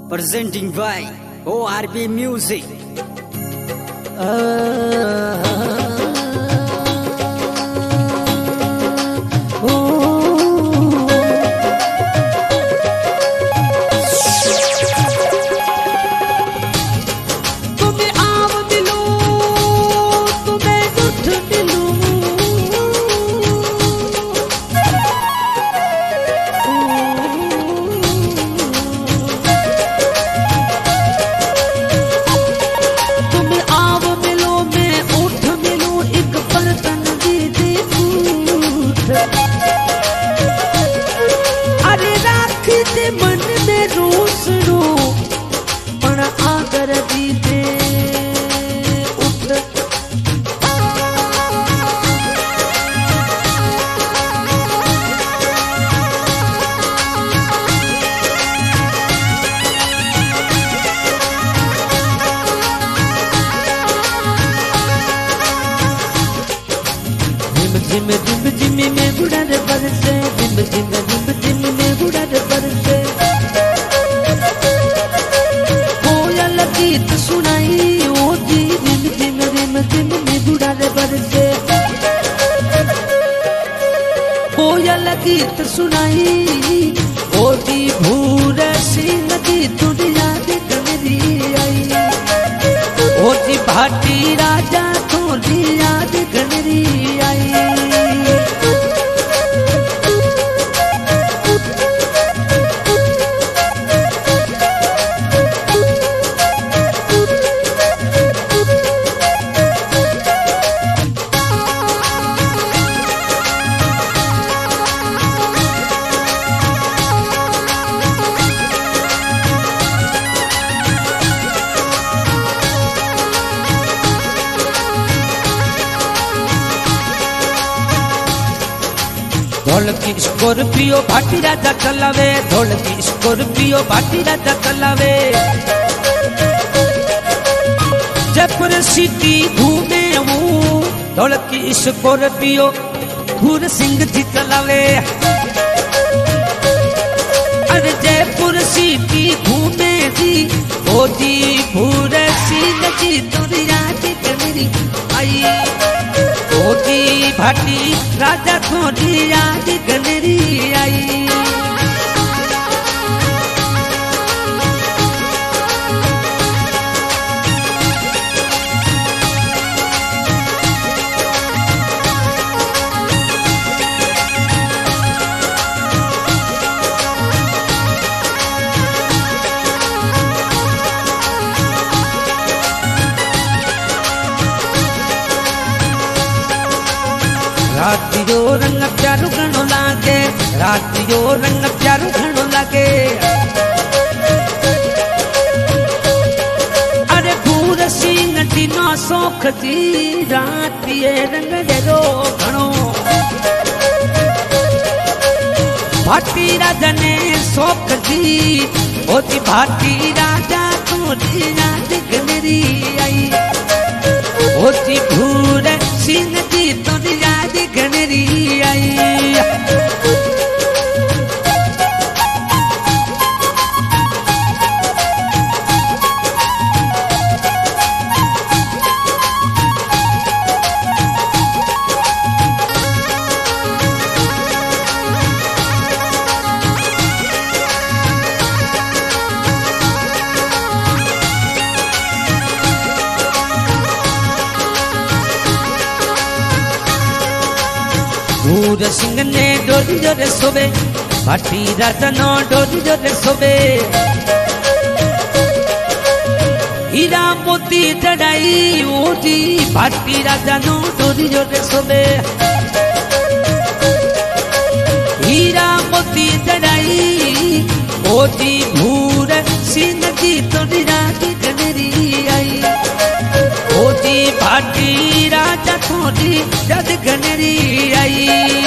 presenting by ORB Music. मन में रोशनो पण आगर दीदे उठ जिम जिम जिम जिम में बुढ़ा रे बरसे जिम जिम जिम जिम में बुढ़ा रे बरसे कोयल गीत सुनाई ओ जी जिम जिम जिम जिम में बुढ़ा रे बरसे कोयल गीत सुनाई ओ जी भूर सिंह की दुनिया देख मेरी आई ओ जी भाटी राजा थोड़ी याद मेरी आई ढोल की स्कॉर्पियो भाटी राजा चलावे ढोल की स्कॉर्पियो भाटी राजा चलावे जयपुर सिटी घूमे वो ढोल की स्कॉर्पियो भूर सिंह जी चलावे अरे जयपुर सिटी घूमे जी ओ जी भूर सिंह जी दुनिया देख मेरी आई ओती भाटी राजा थोड़ी याद गलरी आई रातियो रंग प्यारो घणो लागे रातियो रंग प्यारो घणो लागे अरे भूर सिंह दिनो सोख जी रातिये रंग जरो घणो भाटी राजा ने सोख जी ओती भाटी राजा थोड़ी याद गलरी आई ओती भूर सिंह जी थोड़ी याद गलरी आई भूर सिंह ने डोरी जोरे सोबे भाटी राजा नो डोरी जोरे सोबे हीरा मोती जड़ाई ओजी भाटी राजा नो डोरी जोरे सोबे हीरा मोती जड़ाई ओजी भूर सिंह जी तोरी राजी गलरी आई ओजी भाटी राजा थोड़ी जद गलरी आई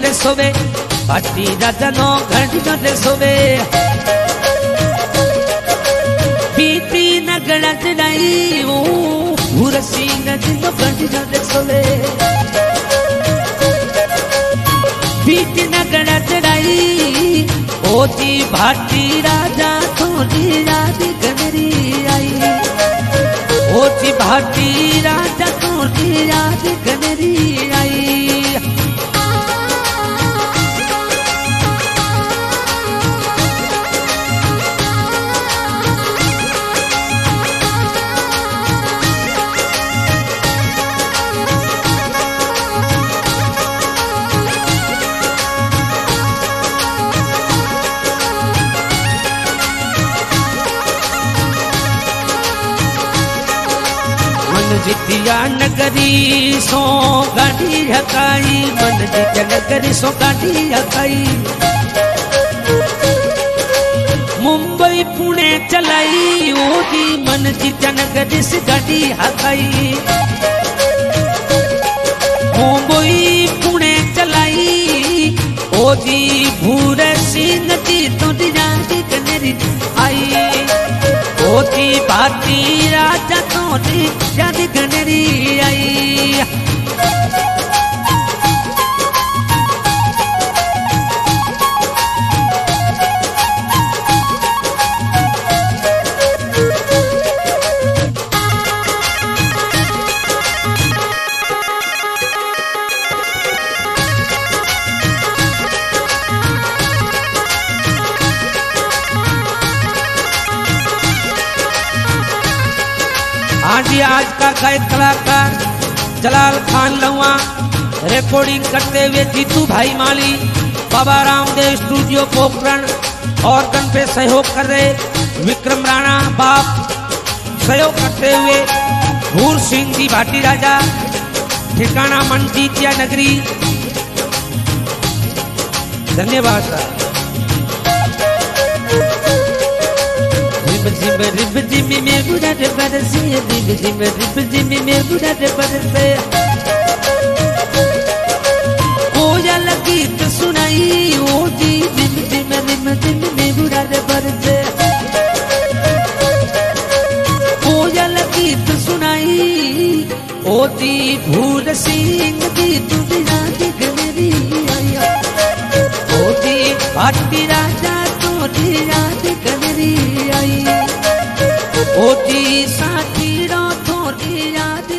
रे सोवे भाटी राजा नो घड़ी रे सोवे बीती नगड़ा चढ़ाई ओ भूरसी नदी नो घड़ी रे सोवे बीती नगड़ा चढ़ाई ओती भाटी राजा थोड़ी याद गनरी आई ओती भाटी राजा थोड़ी याद गनरी आई जितिया नगरी सो गाड़ी हकाई मन जितिया नगरी सो गाड़ी हकाई मुंबई पुणे चलाई ओदी मन जितिया नगरी से गाड़ी हकाई मुंबई पुणे चलाई ओदी भूरसी नदी तो दिजाती कनेरी आई ओती भाटी राजा तोड़ी याद गनरी आई आज का गायक कलाकार जलाल खान लुआ रिकॉर्डिंग करते हुए जीतू भाई माली बाबा रामदेव स्टूडियो पोखरण ऑर्गन पे सहयोग कर रहे विक्रम राणा बाप सहयोग करते हुए भूर सिंह जी भाटी राजा ठिकाना मनजीतिया नगरी धन्यवाद सर रिब जिमी में बुढ़ा रे बरसे रिब जिमी में बुढ़ा रे बरसे कोयल गीत सुनाई ओ जी रिब जिमी में बुढ़ा रे बरसे कोयल गीत सुनाई ओ जी भूर सिंह जी दुनिया की गनरी आया ओ जी भाटी राजा तोड़ी याद गनरी आई ओती साथी रो थोड़ी याद